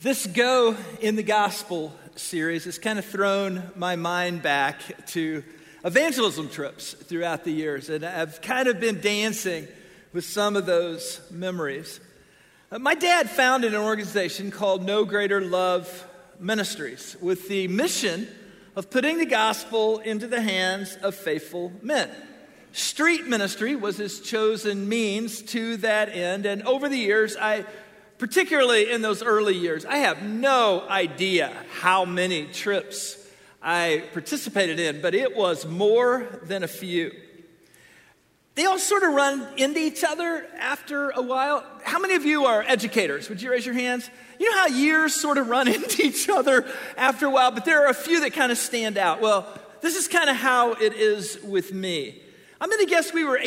This Go in the Gospel series has kind of thrown my mind back to evangelism trips throughout the years, and I've kind of been dancing with some of those memories. My dad founded an organization called No Greater Love Ministries with the mission of putting the gospel into the hands of faithful men. Street ministry was his chosen means to that end, and over the years, particularly in those early years, I have no idea how many trips I participated in, but it was more than a few. They all sort of run into each other after a while. How many of you are educators? Would you raise your hands? You know how years sort of run into each other after a while, but there are a few that kind of stand out. Well, this is kind of how it is with me. I'm going to guess we were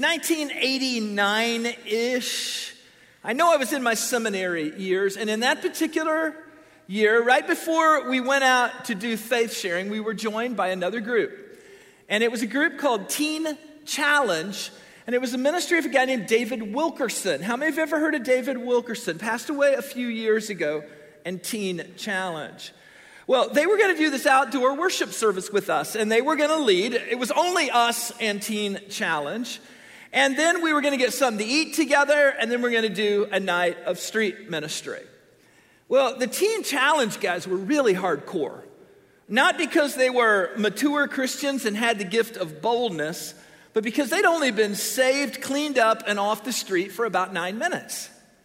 1989-ish. I know I was in my seminary years, and in that particular year, right before we went out to do faith sharing, we were joined by another group. And it was a group called Teen Challenge, and it was a ministry of a guy named David Wilkerson. How many of you have ever heard of David Wilkerson? Passed away a few years ago, and Teen Challenge. Well, they were going to do this outdoor worship service with us, and they were going to lead. It was only us and Teen Challenge. And then we were going to get something to eat together, and then we're going to do a night of street ministry. Well, the Teen Challenge guys were really hardcore. Not because they were mature Christians and had the gift of boldness, but because they'd only been saved, cleaned up, and off the street for about 9 minutes.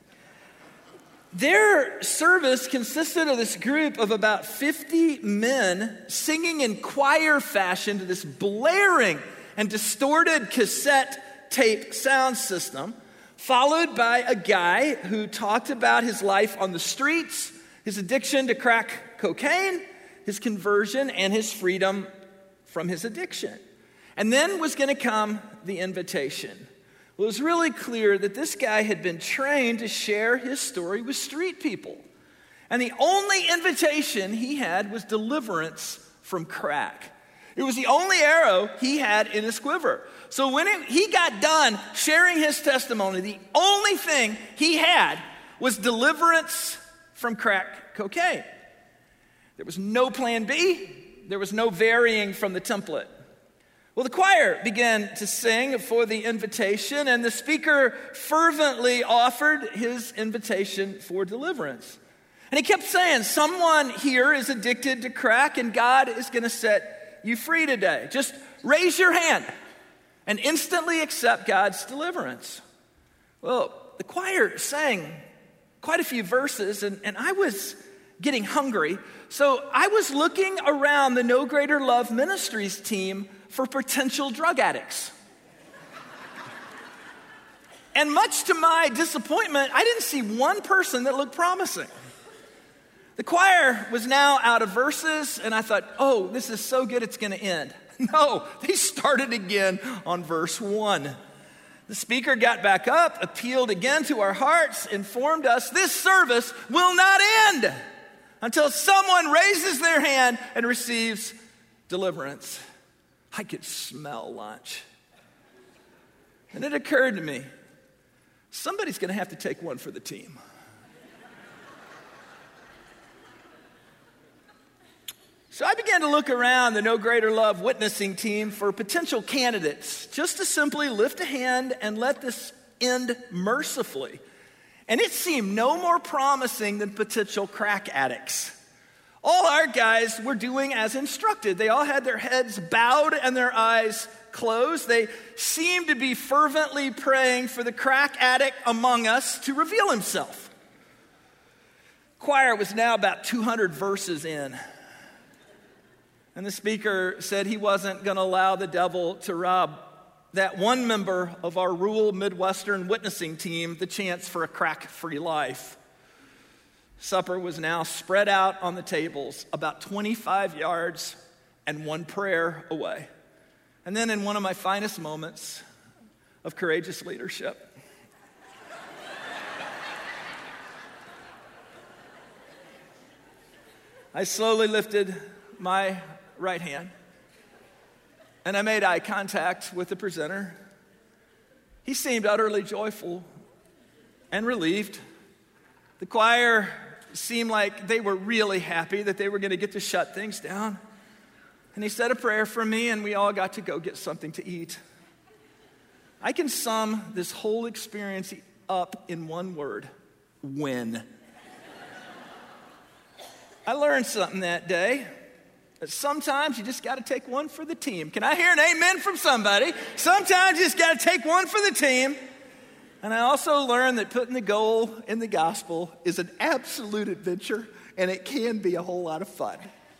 Their service consisted of this group of about 50 men singing in choir fashion to this blaring and distorted cassette tape sound system, followed by a guy who talked about his life on the streets, his addiction to crack cocaine, his conversion, and his freedom from his addiction. And then was going to come the invitation. Well, it was really clear that this guy had been trained to share his story with street people. And the only invitation he had was deliverance from crack. It was the only arrow he had in his quiver. So when he got done sharing his testimony, the only thing he had was deliverance from crack cocaine. There was no plan B. There was no varying from the template. Well, the choir began to sing for the invitation, and the speaker fervently offered his invitation for deliverance. And he kept saying, someone here is addicted to crack, and God is going to set you free today. Just raise your hand and instantly accept God's deliverance. Well, the choir sang quite a few verses, and I was getting hungry. So I was looking around the No Greater Love Ministries team for potential drug addicts. And much to my disappointment, I didn't see one person that looked promising. The choir was now out of verses, and I thought, oh, this is so good it's going to end. No, they started again on verse 1. The speaker got back up, appealed again to our hearts, informed us this service will not end until someone raises their hand and receives deliverance. I could smell lunch. And it occurred to me, somebody's going to have to take one for the team. So I began to look around the No Greater Love witnessing team for potential candidates, just to simply lift a hand and let this end mercifully. And it seemed no more promising than potential crack addicts. All our guys were doing as instructed. They all had their heads bowed and their eyes closed. They seemed to be fervently praying for the crack addict among us to reveal himself. Choir was now about 200 verses in. And the speaker said he wasn't going to allow the devil to rob that one member of our rural Midwestern witnessing team the chance for a crack-free life. Supper was now spread out on the tables about 25 yards and one prayer away. And then in one of my finest moments of courageous leadership, I slowly lifted my right hand and I made eye contact with the presenter. He seemed utterly joyful and relieved. The choir seemed like they were really happy that they were going to get to shut things down. And he said a prayer for me, and we all got to go get something to eat. I can sum this whole experience up in one word: win. I learned something that day. That sometimes you just got to take one for the team. Can I hear an amen from somebody? Sometimes you just got to take one for the team. And I also learned that putting the goal in the gospel is an absolute adventure, and it can be a whole lot of fun.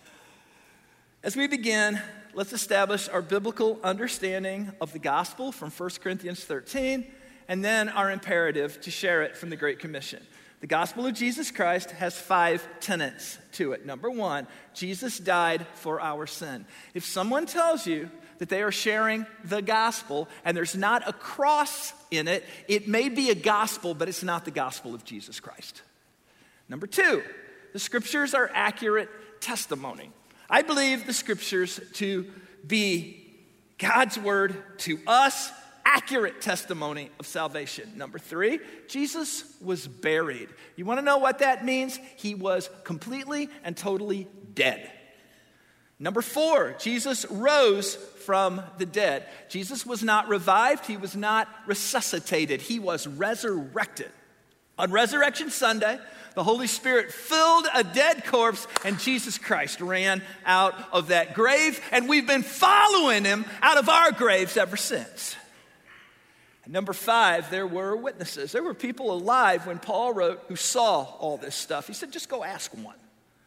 As we begin, let's establish our biblical understanding of the gospel from 1 Corinthians 13, and then our imperative to share it from the Great Commission. The gospel of Jesus Christ has 5 tenets to it. Number 1, Jesus died for our sin. If someone tells you that they are sharing the gospel and there's not a cross in it, it may be a gospel, but it's not the gospel of Jesus Christ. Number 2, the scriptures are accurate testimony. I believe the scriptures to be God's word to us, accurate testimony of salvation. Number 3, Jesus was buried. You want to know what that means? He was completely and totally dead. Number 4, Jesus rose from the dead. Jesus was not revived. He was not resuscitated. He was resurrected. On Resurrection Sunday, the Holy Spirit filled a dead corpse, and Jesus Christ ran out of that grave, and we've been following him out of our graves ever since. Number 5, there were witnesses. There were people alive when Paul wrote who saw all this stuff. He said, just go ask one.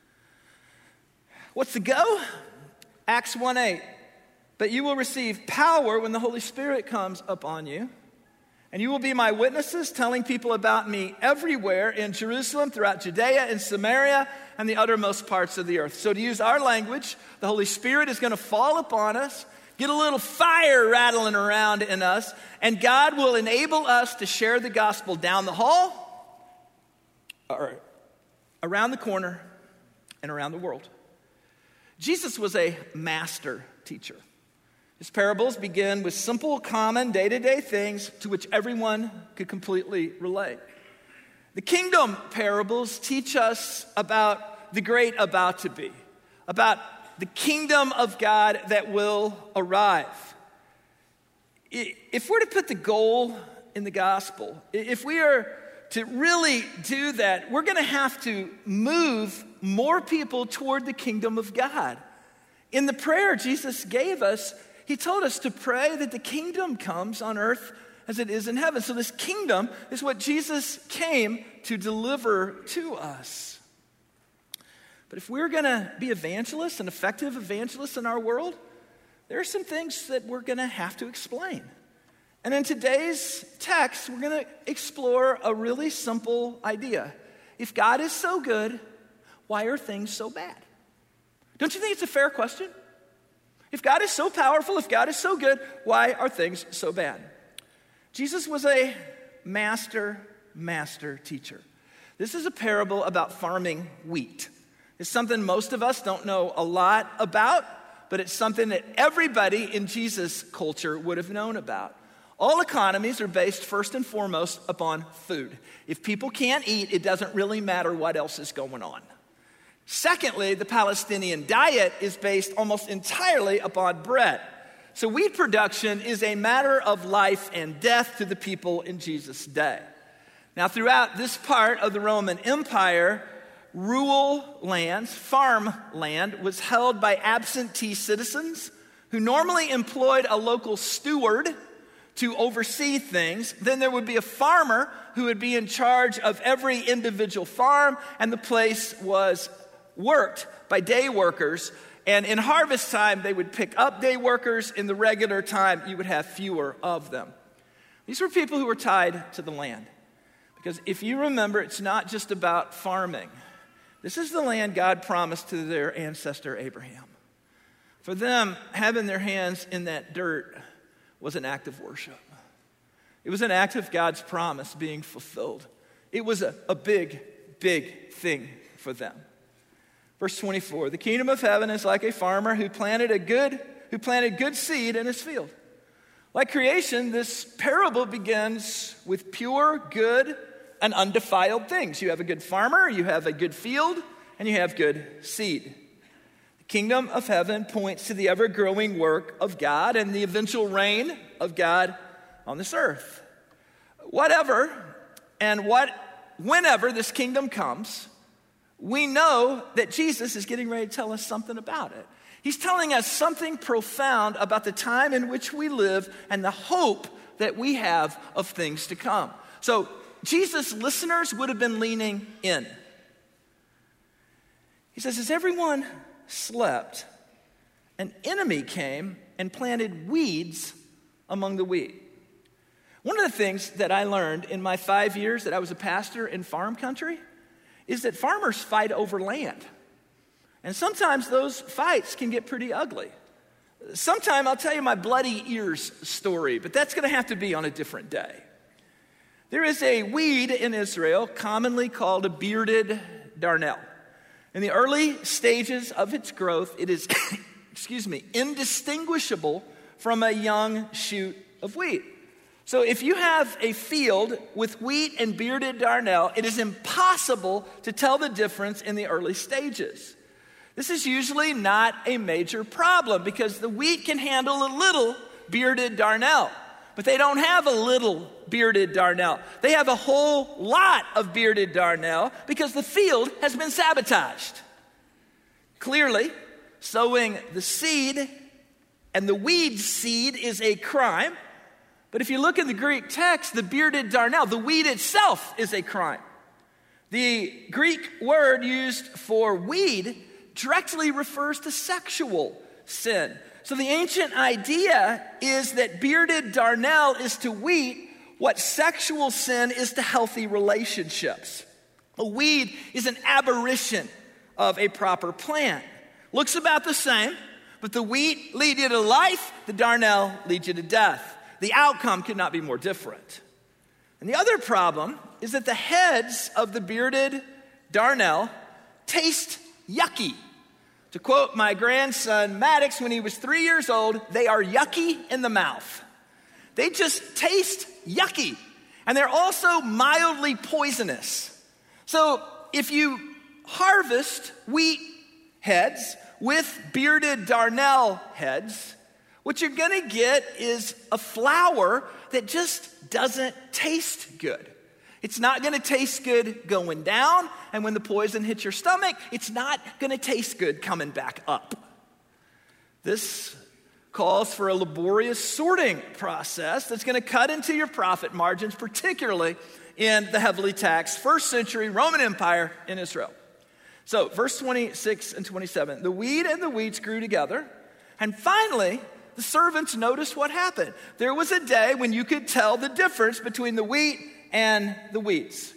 What's the go? Acts 1:8. But you will receive power when the Holy Spirit comes upon you, and you will be my witnesses, telling people about me everywhere in Jerusalem, throughout Judea and Samaria, and the uttermost parts of the earth. So to use our language, the Holy Spirit is going to fall upon us, get a little fire rattling around in us, and God will enable us to share the gospel down the hall, or around the corner, and around the world. Jesus was a master teacher. His parables begin with simple, common, day-to-day things to which everyone could completely relate. The kingdom parables teach us about the great about to be, about the kingdom of God that will arrive. If we're to put the goal in the gospel, if we are to really do that, we're going to have to move more people toward the kingdom of God. In the prayer Jesus gave us, he told us to pray that the kingdom comes on earth as it is in heaven. So this kingdom is what Jesus came to deliver to us. But if we're going to be evangelists and effective evangelists in our world, there are some things that we're going to have to explain. And in today's text, we're going to explore a really simple idea. If God is so good, why are things so bad? Don't you think it's a fair question? If God is so powerful, if God is so good, why are things so bad? Jesus was a master teacher. This is a parable about farming wheat. It's something most of us don't know a lot about, but it's something that everybody in Jesus' culture would have known about. All economies are based first and foremost upon food. If people can't eat, it doesn't really matter what else is going on. Secondly, the Palestinian diet is based almost entirely upon bread. So wheat production is a matter of life and death to the people in Jesus' day. Now, throughout this part of the Roman Empire, rural lands, farmland, was held by absentee citizens who normally employed a local steward to oversee things. Then there would be a farmer who would be in charge of every individual farm, and the place was worked by day workers. And in harvest time, they would pick up day workers. In the regular time, you would have fewer of them. These were people who were tied to the land. Because if you remember, it's not just about farming. This is the land God promised to their ancestor Abraham. For them, having their hands in that dirt was an act of worship. It was an act of God's promise being fulfilled. It was a big, big thing for them. Verse 24, the kingdom of heaven is like a farmer who planted good seed in his field. Like creation, this parable begins with pure, good, and undefiled things. You have a good farmer, you have a good field, and you have good seed. The kingdom of heaven points to the ever-growing work of God and the eventual reign of God on this earth. Whatever and whenever this kingdom comes, we know that Jesus is getting ready to tell us something about it. He's telling us something profound about the time in which we live and the hope that we have of things to come. So Jesus' listeners would have been leaning in. He says, as everyone slept, an enemy came and planted weeds among the wheat. One of the things that I learned in my 5 years that I was a pastor in farm country is that farmers fight over land. And sometimes those fights can get pretty ugly. Sometime I'll tell you my bloody ears story, but that's going to have to be on a different day. There is a weed in Israel commonly called a bearded darnel. In the early stages of its growth, it is, indistinguishable from a young shoot of wheat. So if you have a field with wheat and bearded darnel, it is impossible to tell the difference in the early stages. This is usually not a major problem because the wheat can handle a little bearded darnel, but they don't have a little bearded darnel. They have a whole lot of bearded darnel because the field has been sabotaged. Clearly, sowing the seed and the weed seed is a crime. But if you look in the Greek text, the bearded darnel, the weed itself, is a crime. The Greek word used for weed directly refers to sexual sin. So the ancient idea is that bearded darnel is to wheat what sexual sin is to healthy relationships. A weed is an aberration of a proper plant. Looks about the same, but the wheat leads you to life, the darnel leads you to death. The outcome could not be more different. And the other problem is that the heads of the bearded darnel taste yucky. To quote my grandson Maddox when he was 3 years old, they are yucky in the mouth. They just taste yucky. And they're also mildly poisonous. So if you harvest wheat heads with bearded darnel heads, what you're going to get is a flour that just doesn't taste good. It's not going to taste good going down, and when the poison hits your stomach, it's not going to taste good coming back up. This calls for a laborious sorting process that's going to cut into your profit margins, particularly in the heavily taxed first century Roman Empire in Israel. So, verse 26 and 27, the weed and the weeds grew together, and finally, the servants noticed what happened. There was a day when you could tell the difference between the wheat and the weeds.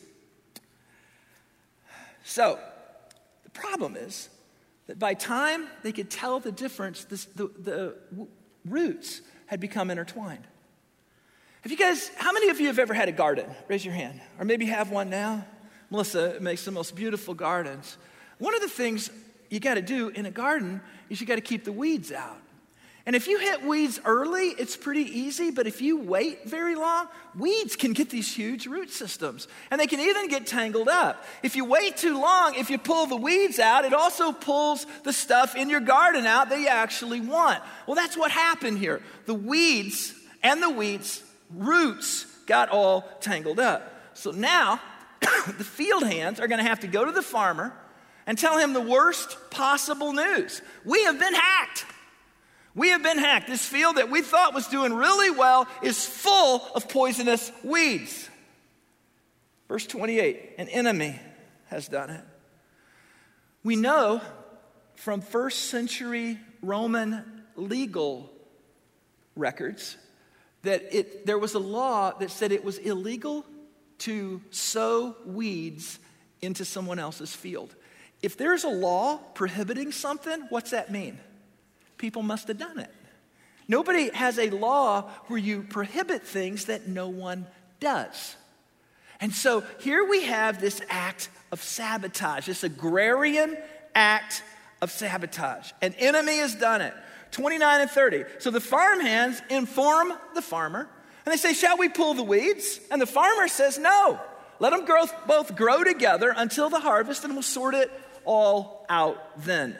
So, the problem is that by time they could tell the difference, the roots had become intertwined. How many of you have ever had a garden? Raise your hand. Or maybe have one now. Melissa makes the most beautiful gardens. One of the things you got to do in a garden is you got to keep the weeds out. And if you hit weeds early, it's pretty easy, but if you wait very long, weeds can get these huge root systems, and they can even get tangled up. If you wait too long, if you pull the weeds out, it also pulls the stuff in your garden out that you actually want. Well, that's what happened here. The weeds and the wheat's roots got all tangled up. So now, the field hands are going to have to go to the farmer and tell him the worst possible news. We have been hacked. We have been hacked. This field that we thought was doing really well is full of poisonous weeds. Verse 28, an enemy has done it. We know from first century Roman legal records that there was a law that said it was illegal to sow weeds into someone else's field. If there's a law prohibiting something, what's that mean? People must have done it. Nobody has a law where you prohibit things that no one does. And so here we have this act of sabotage, this agrarian act of sabotage. An enemy has done it. 29 and 30. So the farmhands inform the farmer, and they say, shall we pull the weeds? And the farmer says, no, Let them both grow together until the harvest, and we'll sort it all out then.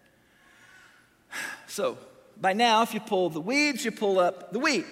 So, by now, if you pull the weeds, you pull up the wheat.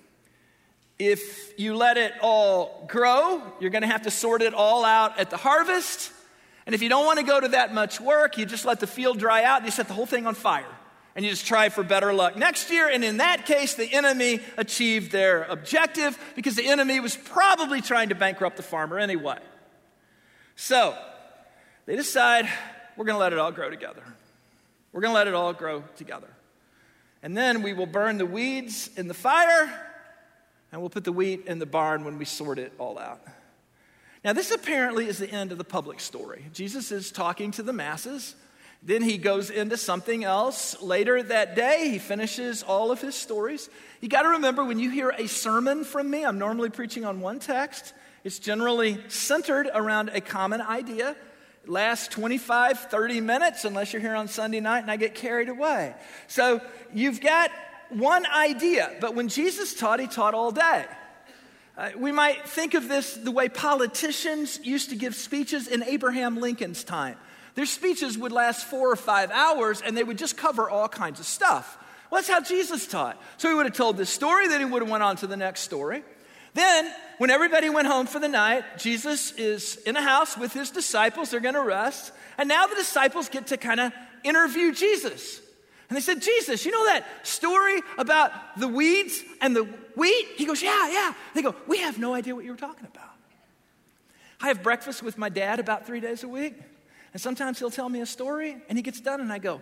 If you let it all grow, you're going to have to sort it all out at the harvest. And if you don't want to go to that much work, you just let the field dry out and you set the whole thing on fire. And you just try for better luck next year. And in that case, the enemy achieved their objective because the enemy was probably trying to bankrupt the farmer anyway. So they decide, we're going to let it all grow together. We're going to let it all grow together. And then we will burn the weeds in the fire, and we'll put the wheat in the barn when we sort it all out. Now, this apparently is the end of the public story. Jesus is talking to the masses. Then he goes into something else. Later that day, he finishes all of his stories. You got to remember, when you hear a sermon from me, I'm normally preaching on one text. It's generally centered around a common idea. It lasts 25, 30 minutes, unless you're here on Sunday night and I get carried away. So you've got one idea, but when Jesus taught, he taught all day. We might think of this the way politicians used to give speeches in Abraham Lincoln's time. Their speeches would last 4 or 5 hours, and they would just cover all kinds of stuff. Well, that's how Jesus taught. So he would have told this story, then he would have went on to the next story. Then, when everybody went home for the night, Jesus is in a house with his disciples. They're going to rest. And now the disciples get to kind of interview Jesus. And they said, Jesus, you know that story about the weeds and the wheat? He goes, yeah. They go, we have no idea what you were talking about. I have breakfast with my dad about 3 days a week. And sometimes he'll tell me a story, and he gets done, and I go.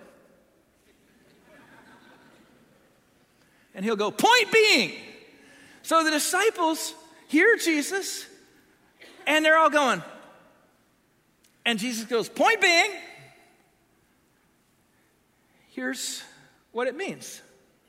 And he'll go, point being. So the disciples hear Jesus, and they're all going. And Jesus goes, point being, here's what it means.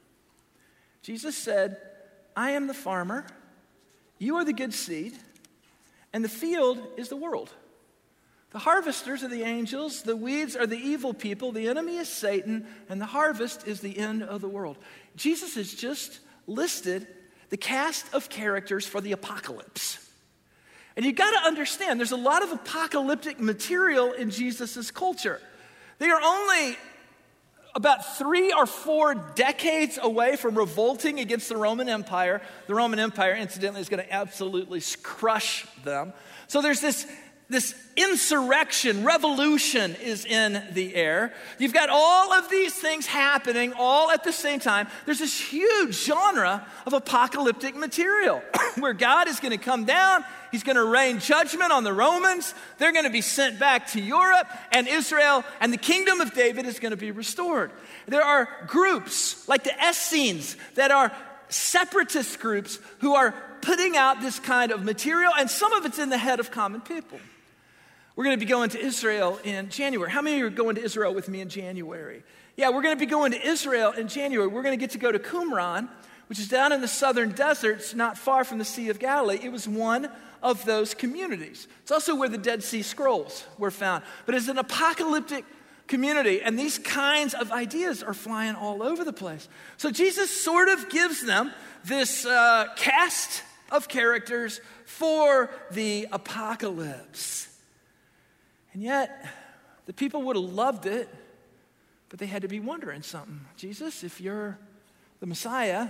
Jesus said, I am the farmer, you are the good seed, and the field is the world. The harvesters are the angels, the weeds are the evil people, the enemy is Satan, and the harvest is the end of the world. Jesus has just listed the cast of characters for the apocalypse. And you've got to understand, there's a lot of apocalyptic material in Jesus' culture. They are only about 3 or 4 decades away from revolting against the Roman Empire. The Roman Empire, incidentally, is going to absolutely crush them. So there's this insurrection, revolution is in the air. You've got all of these things happening all at the same time. There's this huge genre of apocalyptic material where God is going to come down. He's going to rain judgment on the Romans. They're going to be sent back to Europe and Israel, and the kingdom of David is going to be restored. There are groups like the Essenes that are separatist groups who are putting out this kind of material, and some of it's in the head of common people. We're going to be going to Israel in January. How many of you are going to Israel with me in January? Yeah, we're going to be going to Israel in January. We're going to get to go to Qumran, which is down in the southern deserts, not far from the Sea of Galilee. It was one of those communities. It's also where the Dead Sea Scrolls were found. But it's an apocalyptic community, and these kinds of ideas are flying all over the place. So Jesus sort of gives them this cast of characters for the apocalypse. And yet, the people would have loved it, but they had to be wondering something. Jesus, if you're the Messiah,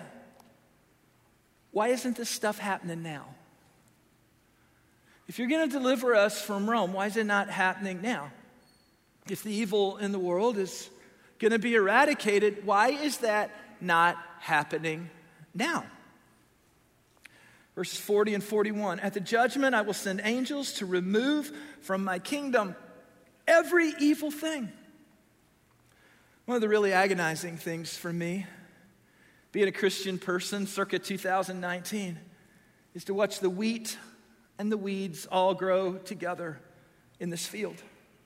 why isn't this stuff happening now? If you're going to deliver us from Rome, why is it not happening now? If the evil in the world is going to be eradicated, why is that not happening now? Verses 40 and 41, at the judgment I will send angels to remove from my kingdom every evil thing. One of the really agonizing things for me, being a Christian person circa 2019, is to watch the wheat and the weeds all grow together in this field.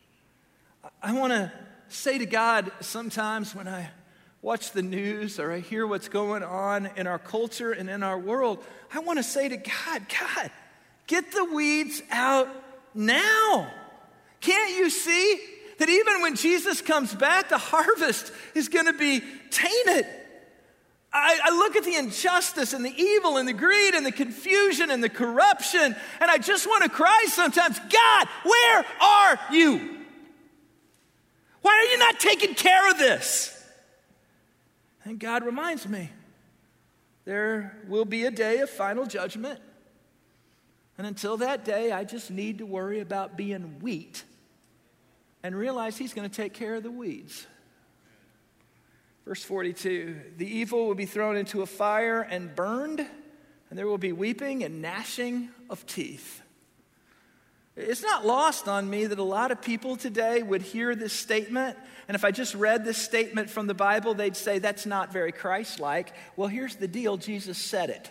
I want to say to God sometimes when I watch the news or I hear what's going on in our culture and in our world, I want to say to God, get the weeds out now. Can't you see that even when Jesus comes back, the harvest is going to be tainted? I look at the injustice and the evil and the greed and the confusion and the corruption, and I just want to cry sometimes, God, where are you? Why are you not taking care of this? And God reminds me, there will be a day of final judgment. And until that day, I just need to worry about being wheat and realize he's going to take care of the weeds. Verse 42, the evil will be thrown into a fire and burned, and there will be weeping and gnashing of teeth. It's not lost on me that a lot of people today would hear this statement, and if I just read this statement from the Bible, they'd say that's not very Christ-like. Well, here's the deal, Jesus said it.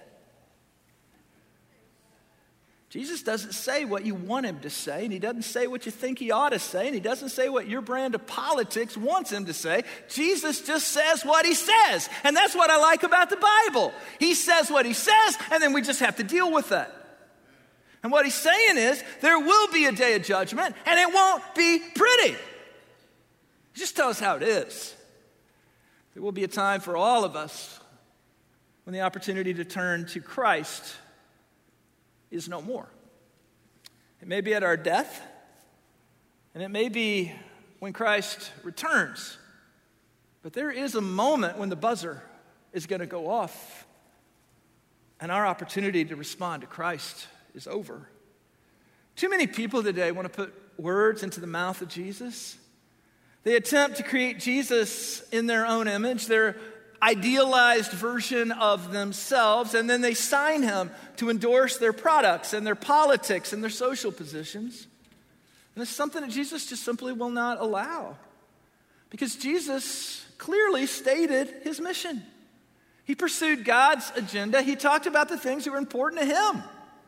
Jesus doesn't say what you want him to say, and he doesn't say what you think he ought to say, and he doesn't say what your brand of politics wants him to say. Jesus just says what he says, and that's what I like about the Bible. He says what he says, and then we just have to deal with that. And what he's saying is, there will be a day of judgment, and it won't be pretty. Just tell us how it is. There will be a time for all of us when the opportunity to turn to Christ is no more. It may be at our death, and it may be when Christ returns. But there is a moment when the buzzer is going to go off, and our opportunity to respond to Christ is over. Too many people today want to put words into the mouth of Jesus. They attempt to create Jesus in their own image, their idealized version of themselves, and then they sign him to endorse their products and their politics and their social positions. And it's something that Jesus just simply will not allow, because Jesus clearly stated his mission. He pursued God's agenda. He talked about the things that were important to him.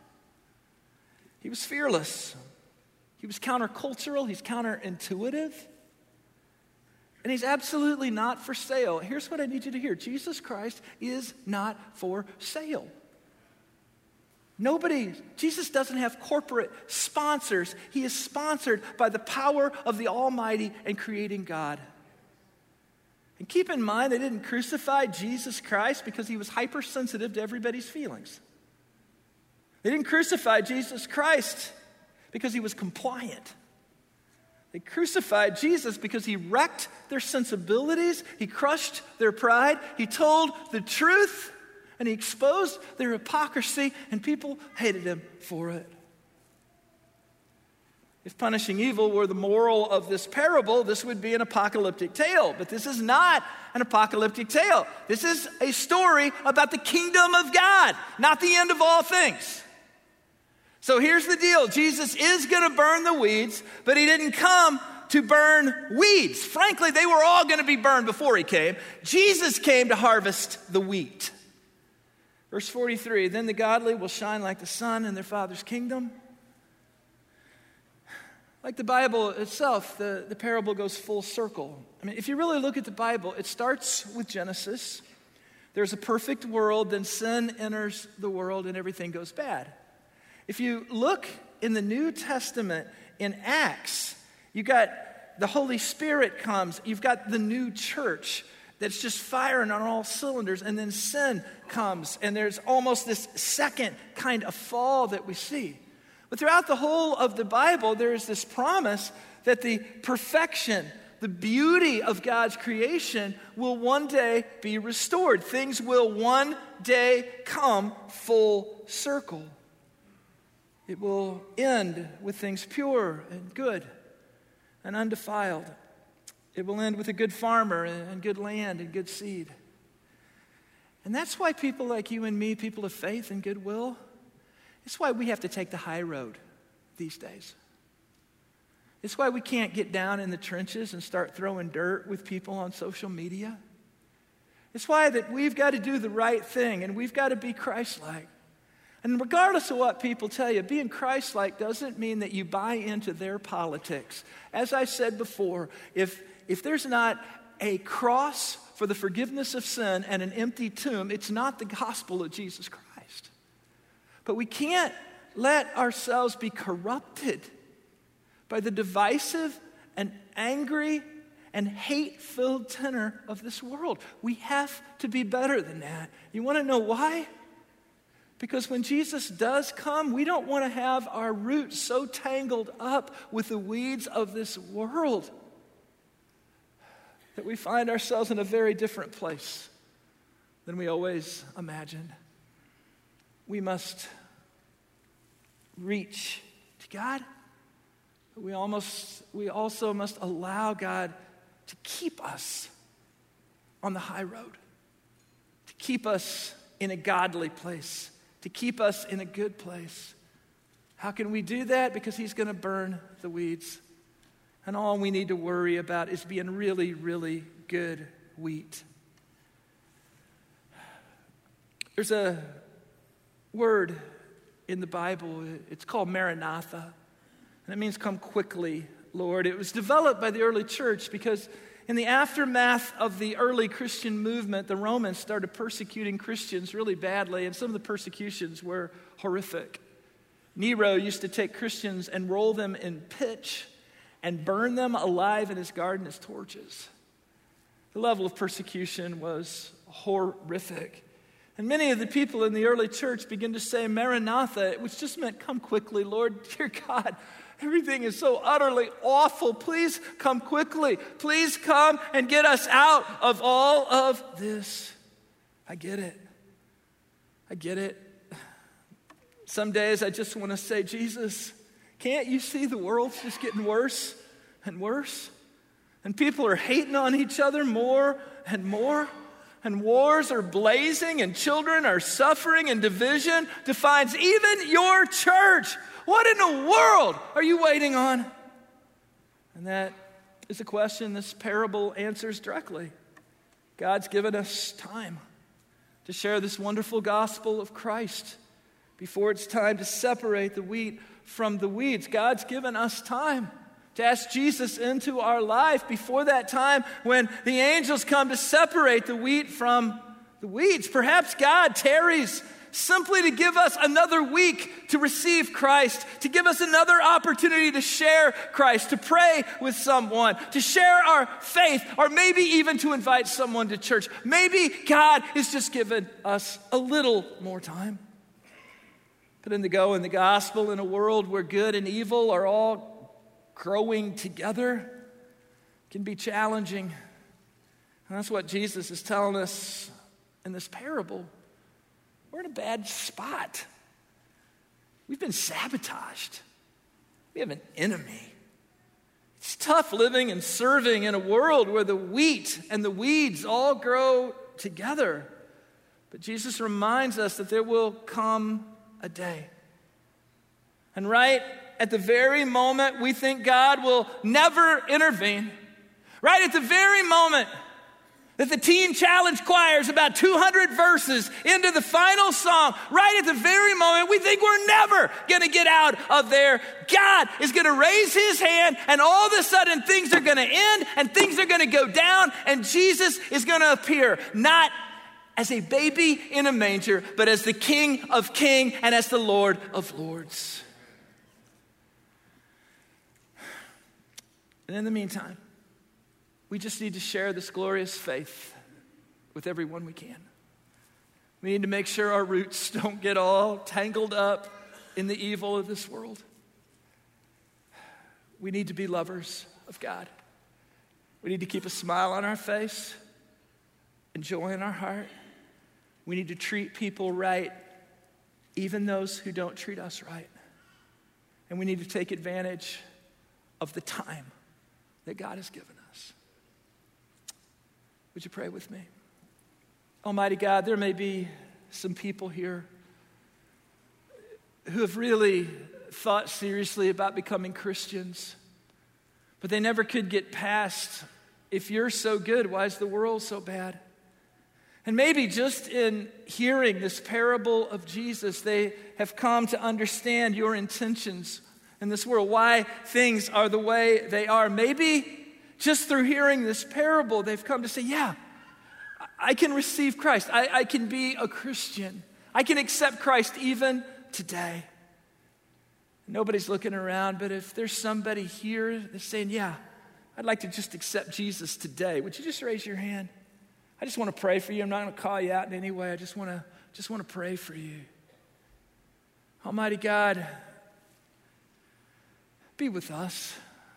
He was fearless. He was countercultural. He's counterintuitive. And he's absolutely not for sale. Here's what I need you to hear. Jesus Christ is not for sale. Jesus doesn't have corporate sponsors. He is sponsored by the power of the Almighty and creating God. And keep in mind, they didn't crucify Jesus Christ because he was hypersensitive to everybody's feelings. They didn't crucify Jesus Christ because he was compliant. They crucified Jesus because he wrecked their sensibilities, he crushed their pride, he told the truth, and he exposed their hypocrisy, and people hated him for it. If punishing evil were the moral of this parable, this would be an apocalyptic tale. But this is not an apocalyptic tale. This is a story about the kingdom of God, not the end of all things. So here's the deal. Jesus is going to burn the weeds, but he didn't come to burn weeds. Frankly, they were all going to be burned before he came. Jesus came to harvest the wheat. Verse 43, then the godly will shine like the sun in their Father's kingdom. Like the Bible itself, the parable goes full circle. I mean, if you really look at the Bible, it starts with Genesis. There's a perfect world, then sin enters the world and everything goes bad. If you look in the New Testament, in Acts, you got the Holy Spirit comes, you've got the new church that's just firing on all cylinders, and then sin comes, and there's almost this second kind of fall that we see. But throughout the whole of the Bible, there is this promise that the perfection, the beauty of God's creation will one day be restored. Things will one day come full circle. It will end with things pure and good and undefiled. It will end with a good farmer and good land and good seed. And that's why people like you and me, people of faith and goodwill, it's why we have to take the high road these days. It's why we can't get down in the trenches and start throwing dirt with people on social media. It's why that we've got to do the right thing and we've got to be Christ-like. And regardless of what people tell you, being Christ-like doesn't mean that you buy into their politics. As I said before, if there's not a cross for the forgiveness of sin and an empty tomb, it's not the gospel of Jesus Christ. But we can't let ourselves be corrupted by the divisive and angry and hate-filled tenor of this world. We have to be better than that. You want to know why? Because when Jesus does come, we don't want to have our roots so tangled up with the weeds of this world that we find ourselves in a very different place than we always imagined. We must reach to God. We also must allow God to keep us on the high road, to keep us in a godly place, to keep us in a good place. How can we do that? Because he's going to burn the weeds. And all we need to worry about is being really, really good wheat. There's a word in the Bible. It's called Maranatha. And it means come quickly, Lord. It was developed by the early church because in the aftermath of the early Christian movement, the Romans started persecuting Christians really badly, and some of the persecutions were horrific. Nero used to take Christians and roll them in pitch and burn them alive in his garden as torches. The level of persecution was horrific. And many of the people in the early church began to say Maranatha, which just meant come quickly, Lord. Dear God, everything is so utterly awful. Please come quickly. Please come and get us out of all of this. I get it. I get it. Some days I just want to say, Jesus, can't you see the world's just getting worse and worse? And people are hating on each other more and more. And wars are blazing and children are suffering and division defines even your church. What in the world are you waiting on? And that is a question this parable answers directly. God's given us time to share this wonderful gospel of Christ before it's time to separate the wheat from the weeds. God's given us time to ask Jesus into our life before that time when the angels come to separate the wheat from the weeds. Perhaps God tarries simply to give us another week to receive Christ, to give us another opportunity to share Christ, to pray with someone, to share our faith, or maybe even to invite someone to church. Maybe God is just giving us a little more time. But in the gospel in a world where good and evil are all growing together can be challenging. And that's what Jesus is telling us in this parable. We're in a bad spot. We've been sabotaged. We have an enemy. It's tough living and serving in a world where the wheat and the weeds all grow together. But Jesus reminds us that there will come a day. And right at the very moment we think God will never intervene, right at the very moment that the Teen Challenge choir is about 200 verses into the final song, right at the very moment we think we're never going to get out of there, God is going to raise his hand and all of a sudden things are going to end and things are going to go down and Jesus is going to appear, not as a baby in a manger, but as the King of Kings and as the Lord of Lords. And in the meantime, we just need to share this glorious faith with everyone we can. We need to make sure our roots don't get all tangled up in the evil of this world. We need to be lovers of God. We need to keep a smile on our face and joy in our heart. We need to treat people right, even those who don't treat us right. And we need to take advantage of the time that God has given us. Would you pray with me? Almighty God, there may be some people here who have really thought seriously about becoming Christians, but they never could get past, if you're so good, why is the world so bad? And maybe just in hearing this parable of Jesus, they have come to understand your intentions in this world, why things are the way they are. Maybe just through hearing this parable, they've come to say, yeah, I can receive Christ. I can be a Christian. I can accept Christ even today. Nobody's looking around, but if there's somebody here that's saying, yeah, I'd like to just accept Jesus today, would you just raise your hand? I just want to pray for you. I'm not going to call you out in any way. I just want to pray for you. Almighty God, be with us.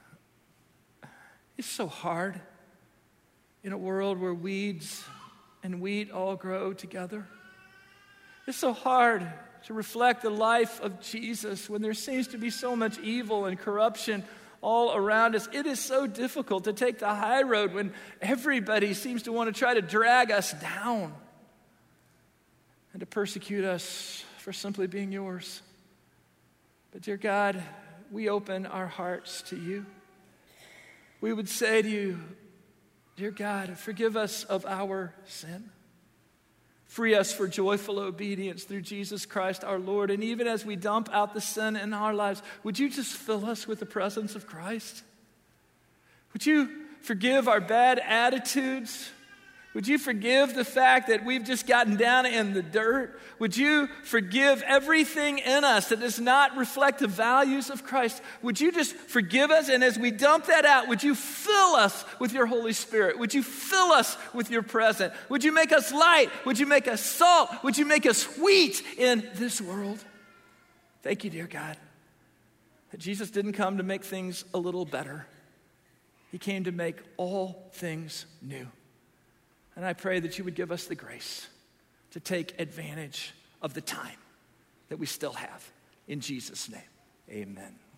It's so hard in a world where weeds and wheat all grow together. It's so hard to reflect the life of Jesus when there seems to be so much evil and corruption all around us. It is so difficult to take the high road when everybody seems to want to try to drag us down and to persecute us for simply being yours. But dear God, we open our hearts to you. We would say to you, dear God, forgive us of our sin. Free us for joyful obedience through Jesus Christ our Lord. And even as we dump out the sin in our lives, would you just fill us with the presence of Christ? Would you forgive our bad attitudes? Would you forgive the fact that we've just gotten down in the dirt? Would you forgive everything in us that does not reflect the values of Christ? Would you just forgive us? And as we dump that out, would you fill us with your Holy Spirit? Would you fill us with your presence? Would you make us light? Would you make us salt? Would you make us wheat in this world? Thank you, dear God, that Jesus didn't come to make things a little better. He came to make all things new. And I pray that you would give us the grace to take advantage of the time that we still have. In Jesus' name, amen.